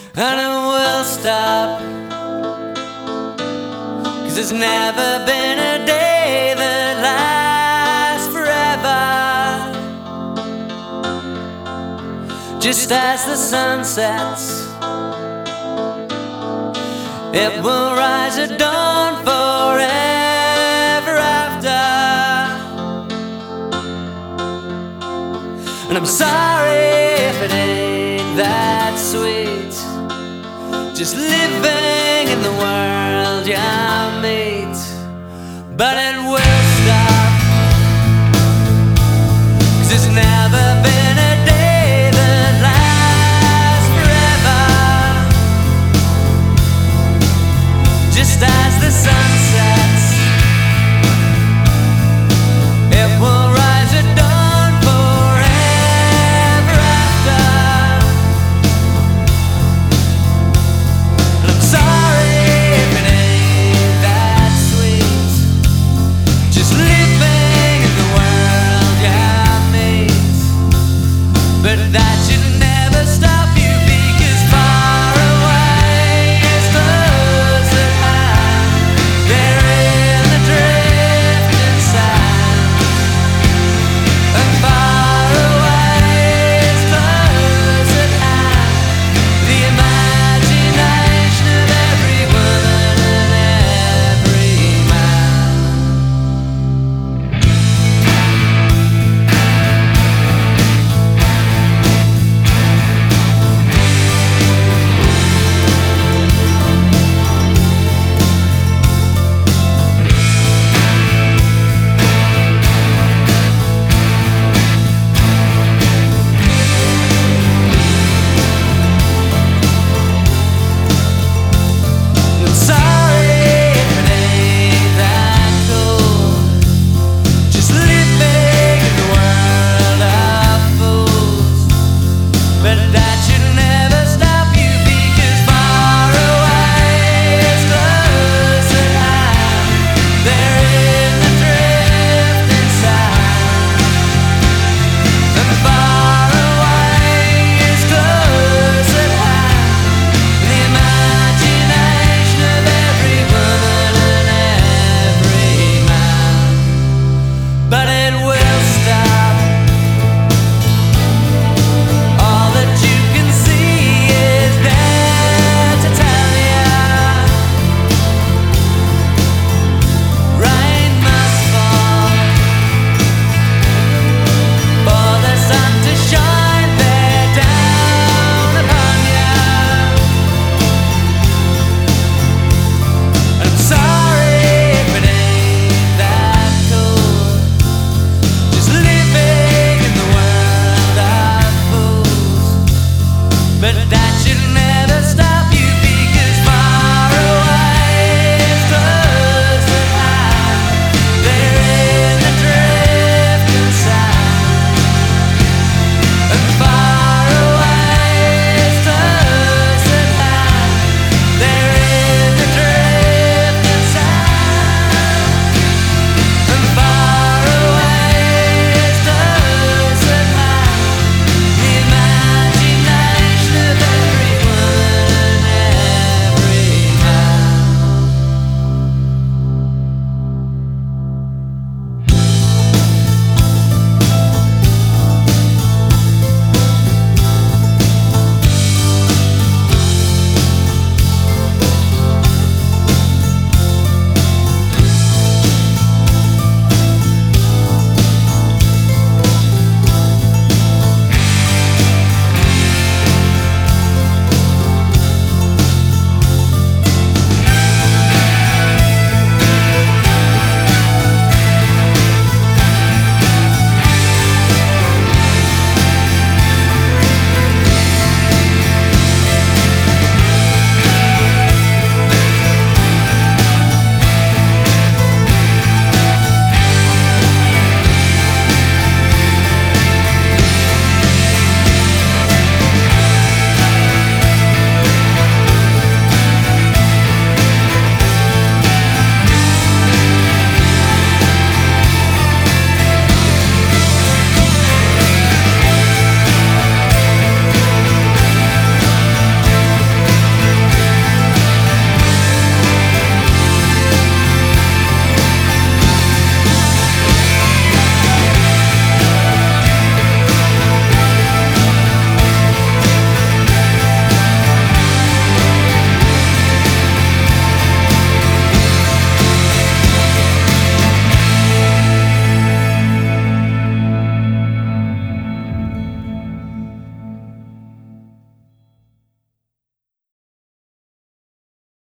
and it will stop. 'Cause there's never been a day that lasts forever. Just as the sun sets, it will rise at dawn forever after. And I'm sorry if it ain't that sweet, just living in the world you meet. But it will stop, 'cause there's never been a day that lasts forever. Just as the sun sets, it will rise at dawn forever after. And I'm sorry if it ain't that sweet, just living in the world you meet. But that should never stop you, because far away is close at hand. They're in the drifting sand. And far away is close at hand. The imagination of every woman and every man. I'm sorry if it ain't that cool, just living in the world of fools. But that should never stop you, because far away is close at hand. They're in the drifting sand. And far away is close at hand. The imagination of every woman and every man. But it will stop. All that you can see is there to tell you. Rain must fall for the sun to shine there down upon you. I'm sorry if it ain't that cool, just living in the world of fools. But that